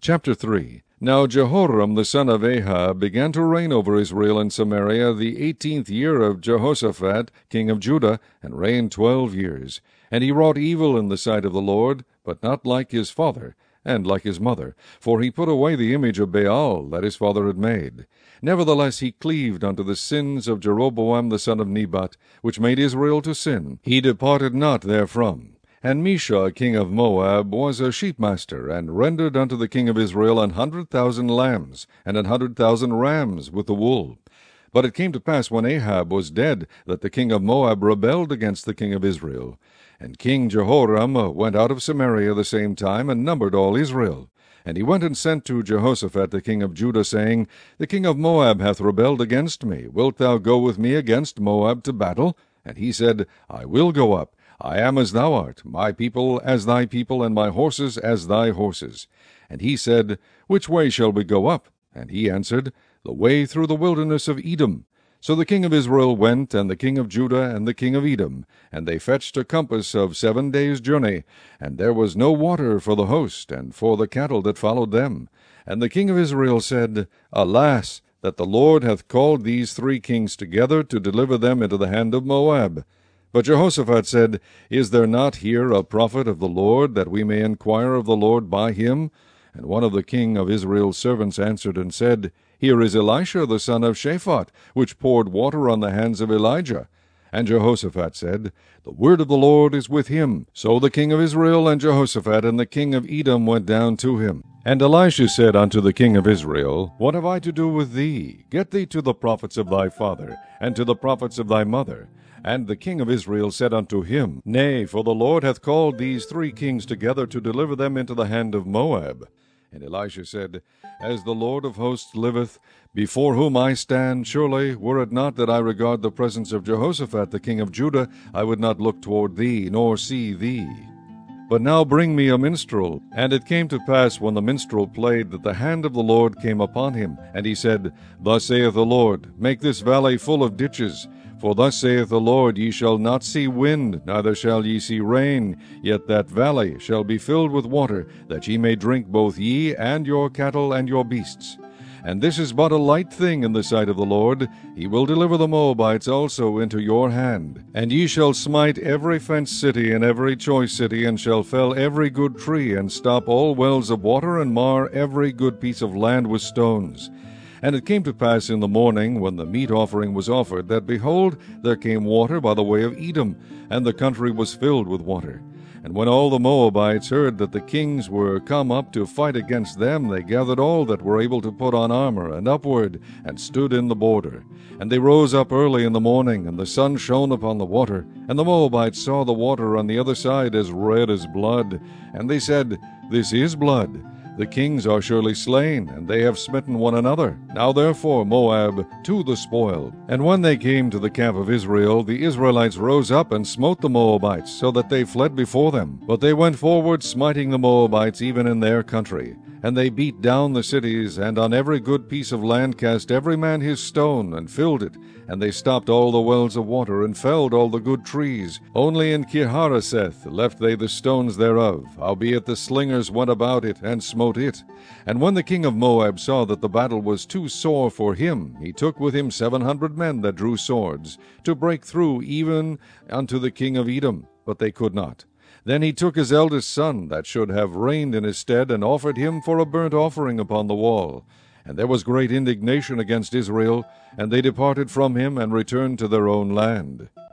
Chapter 3. Now Jehoram the son of Ahab began to reign over Israel and Samaria the 18th year of Jehoshaphat king of Judah, and reigned 12 years. And he wrought evil in the sight of the Lord, but not like his father, and like his mother, for he put away the image of Baal that his father had made. Nevertheless he cleaved unto the sins of Jeroboam the son of Nebat, which made Israel to sin. He departed not therefrom. And Mesha king of Moab was a sheepmaster, and rendered unto the king of Israel 100,000 lambs, and 100,000 rams with the wool. But it came to pass, when Ahab was dead, that the king of Moab rebelled against the king of Israel. And King Jehoram went out of Samaria the same time, and numbered all Israel. And he went and sent to Jehoshaphat the king of Judah, saying, The king of Moab hath rebelled against me. Wilt thou go with me against Moab to battle? And he said, I will go up. I am as thou art, my people as thy people, and my horses as thy horses. And he said, Which way shall we go up? And he answered, The way through the wilderness of Edom. So the king of Israel went, and the king of Judah, and the king of Edom, and they fetched a compass of 7 days' journey, and there was no water for the host, and for the cattle that followed them. And the king of Israel said, Alas, that the Lord hath called these 3 kings together to deliver them into the hand of Moab. But Jehoshaphat said, Is there not here a prophet of the Lord, that we may inquire of the Lord by him? And one of the king of Israel's servants answered and said, Here is Elisha the son of Shaphat, which poured water on the hands of Elijah. And Jehoshaphat said, The word of the Lord is with him. So the king of Israel and Jehoshaphat and the king of Edom went down to him. And Elisha said unto the king of Israel, What have I to do with thee? Get thee to the prophets of thy father, and to the prophets of thy mother. And the king of Israel said unto him, Nay, for the Lord hath called these 3 kings together to deliver them into the hand of Moab. And Elisha said, As the Lord of hosts liveth, before whom I stand, surely, were it not that I regard the presence of Jehoshaphat the king of Judah, I would not look toward thee, nor see thee. But now bring me a minstrel. And it came to pass, when the minstrel played, that the hand of the Lord came upon him. And he said, Thus saith the Lord, Make this valley full of ditches. For thus saith the Lord, Ye shall not see wind, neither shall ye see rain, yet that valley shall be filled with water, that ye may drink both ye and your cattle and your beasts. And this is but a light thing in the sight of the Lord. He will deliver the Moabites also into your hand. And ye shall smite every fenced city and every choice city, and shall fell every good tree, and stop all wells of water, and mar every good piece of land with stones. And it came to pass in the morning, when the meat offering was offered, that, behold, there came water by the way of Edom, and the country was filled with water. And when all the Moabites heard that the kings were come up to fight against them, they gathered all that were able to put on armor, and upward, and stood in the border. And they rose up early in the morning, and the sun shone upon the water. And the Moabites saw the water on the other side as red as blood. And they said, This is blood. The kings are surely slain, and they have smitten one another. Now therefore, Moab, to the spoil. And when they came to the camp of Israel, the Israelites rose up and smote the Moabites, so that they fled before them. But they went forward, smiting the Moabites even in their country. And they beat down the cities, and on every good piece of land cast every man his stone, and filled it. And they stopped all the wells of water, and felled all the good trees. Only in Kirharaseth left they the stones thereof, howbeit the slingers went about it, and smote it. And when the king of Moab saw that the battle was too sore for him, he took with him 700 men that drew swords, to break through even unto the king of Edom, but they could not. Then he took his eldest son, that should have reigned in his stead, and offered him for a burnt offering upon the wall. And there was great indignation against Israel, and they departed from him, and returned to their own land.